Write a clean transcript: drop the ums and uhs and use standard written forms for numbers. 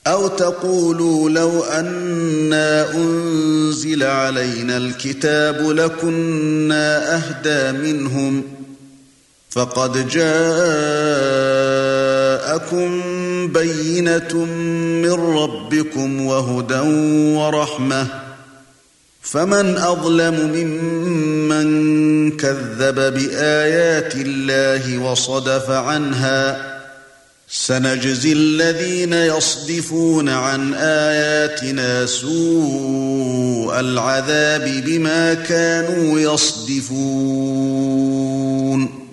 أَوْ تَقُولُوا لَوْ أَنَّا أُنْزِلَ عَلَيْنَا الْكِتَابُ لَكُنَّا أَهْدَى مِنْهُمْ فَقَدْ جَاءَكُمْ بَيِّنَةٌ مِّن رَّبِّكُمْ وَهُدًى وَرَحْمَةٌ فَمَنْ أَظْلَمُ مِمَّنْ كَذَّبَ بِآيَاتِ اللَّهِ وَصَدَفَ عَنْهَا سَنَجْزِي الَّذِينَ يَصْدِفُونَ عَنْ آيَاتِنَا سُوءَ الْعَذَابِ بِمَا كَانُوا يَصْدِفُونَ